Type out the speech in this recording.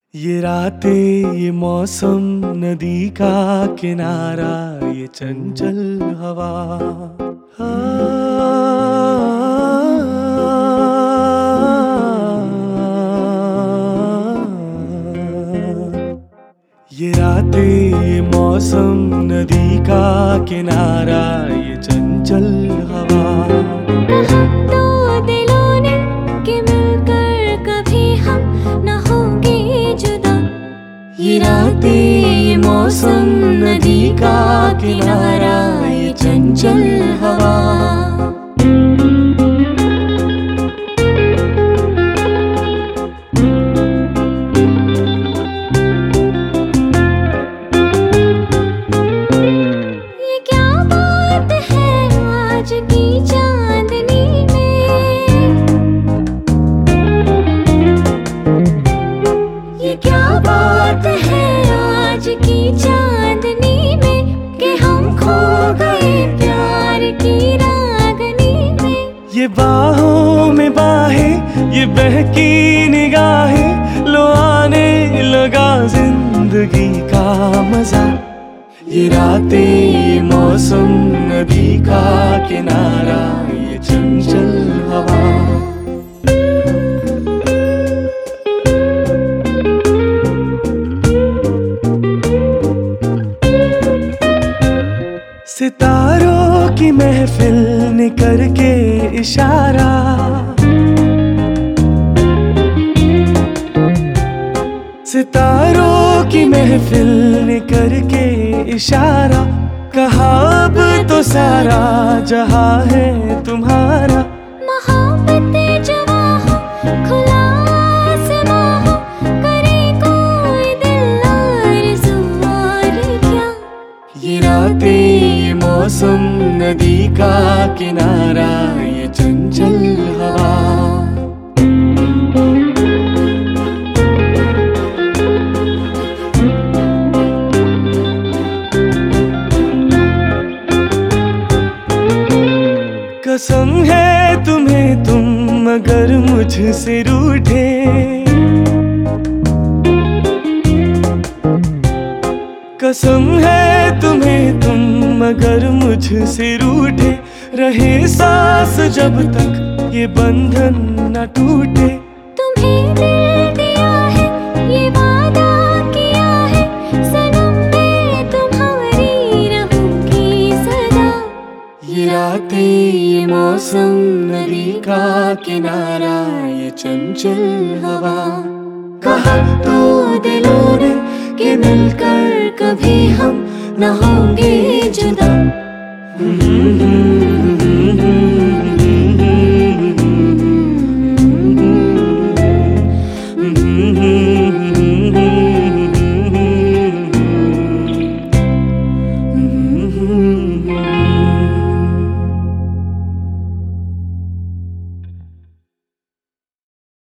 ये रातें, ये मौसम, नदी का किनारा, ये चंचल हवा। ये रातें, ये मौसम, नदी का किनारा, ये चंचल हवा। कहा तो दिलों ने कि मिलकर कभी हम न होंगे जुदा। ये रातें, ये मौसम, नदी का किनारा, ये चंचल हवा। ये क्या बात है आज की चांदनी में, ये क्या बात है आज की चांदनी में कि हम खो गए प्यार की रागनी में। ये बाहों में बाहें, ये बहकी निगाहें, लो आने लगा जिंदगी का मजा। ये रातें, ये मौसम, नदी का किनारा, ये चंचल हवा। सितारों की महफिल ने करके इशारा, सितारों की महफिल ने करके इशारा, कहा अब तो सारा जहां है तुम्हारा। मोहब्बतें जवां हो, खुला आसमां हो, करे कोई दिल आरज़ू और क्या। ये रातें, ये मौसम, नदी का किनारा, ये चंचल हवा। कसम है तुम्हें तुम मगर मुझसे रूठे, कसम है तुम्हें तुम मगर मुझसे रूठे, रहे सांस जब तक ये बंधन न टूटे। तुम्हें दिल दिया है, ये वादा किया है, सनम मैं तुम्हारी रहूंगी सदा। ये रातें, ये मौसम, नदी का किनारा, ये चंचल हवा। कहा तो दिलों ने कि मिलकर कभी हम न होंगे जुदा।